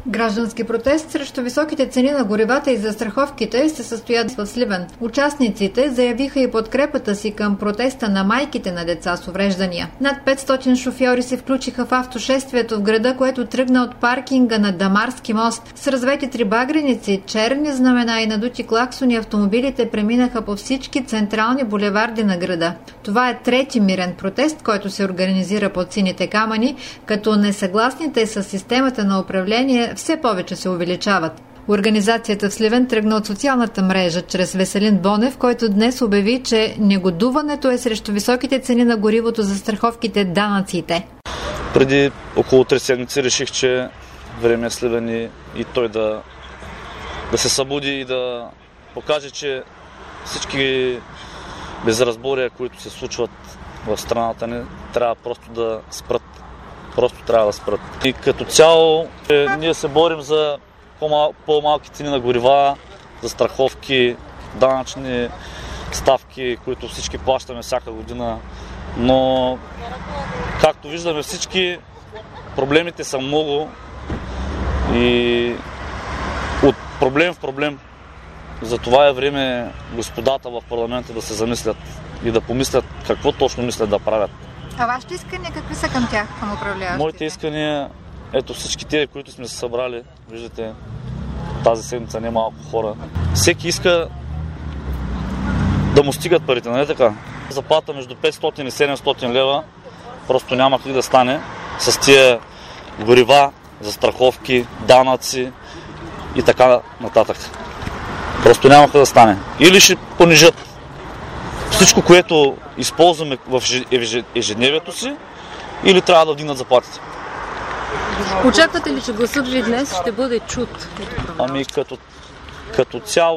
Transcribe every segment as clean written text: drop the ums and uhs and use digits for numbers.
Граждански протест срещу високите цени на горивата и застраховките се състоят в Сливен. Участниците заявиха и подкрепата си към протеста на майките на деца с увреждания. Над 500 шофьори се включиха в автошествието в града, което тръгна от паркинга на Дамарски мост. С развети трибагреници, черни знамена и надути клаксони автомобилите преминаха по всички централни булеварди на града. Това е трети мирен протест, който се организира под сините камъни, като несъгласните с системата на управление все повече се увеличават. Организацията в Сливен тръгна от социалната мрежа чрез Веселин Бонев, който днес обяви, че негодуването е срещу високите цени на горивото, застраховките, данъците. Преди около 3 седмици реших, че време е Сливен и той да се събуди и да покаже, че всички безразбория, които се случват в страната ни, трябва просто да спрат. Просто трябва да спрат. И като цяло ние се борим за по-малки цени на горива, за страховки, данъчни ставки, които всички плащаме всяка година. Но, както виждаме всички, проблемите са много и от проблем в проблем. Затова е време господата в парламента да се замислят и да помислят какво точно мислят да правят. А вашите искания какви са към тях, към управляващите? Моите искания, ето всички тези, които сме се събрали, виждате, тази седмица не малко хора. Всеки иска да му стигат парите, нали така? Заплата между 500 и 700 лева просто няма как да стане с тия горива, застраховки, данъци и така нататък. Просто няма как да стане. Или ще понижат всичко, което използваме в ежедневието си, или трябва да вдигнат заплатите. Очаквате ли, че гласът ви днес ще бъде чут? Ами като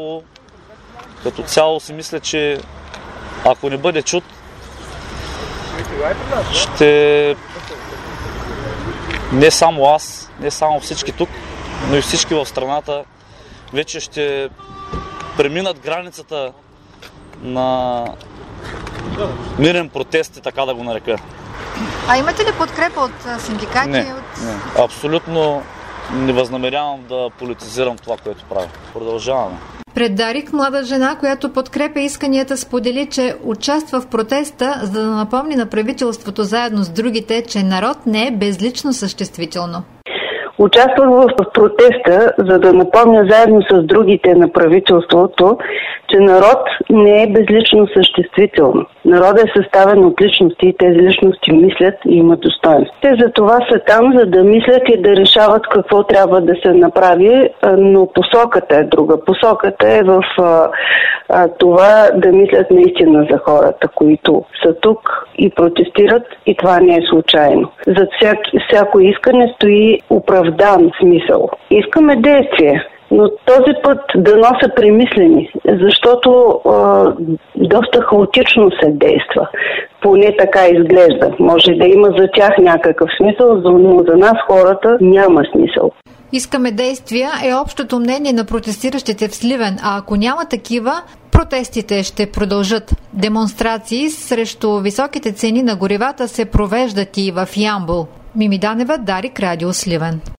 цяло си мисля, че ако не бъде чут, ще не само аз, не само всички тук, но и всички в страната вече ще преминат границата на мирен протест, така да го нарека. А имате ли подкрепа от синдикати? Не. Абсолютно не възнамерявам да политизирам това, което правя. Продължаваме. Пред Дарик млада жена, която подкрепя исканията, сподели, че участва в протеста, за да напомни на правителството заедно с другите, че народ не е безлично съществително. Участвах в протеста, за да напомня заедно с другите на правителството, че народ не е безлично съществително. Народът е съставен от личности и тези личности мислят и имат достоинство. Те за това са там, за да мислят и да решават какво трябва да се направи, но посоката е друга. Посоката е в това да мислят наистина за хората, които са тук и протестират, и това не е случайно. Зад всяко искане стои оправдан смисъл. Искаме действие, но този път дано са премислени, защото доста хаотично се действа. Поне така изглежда. Може да има за тях някакъв смисъл, но за нас хората няма смисъл. Искаме действия е общото мнение на протестиращите в Сливен, а ако няма такива, протестите ще продължат. Демонстрации срещу високите цени на горивата се провеждат и в Ямбол. Мими Данева, Дарик, Радио Сливен.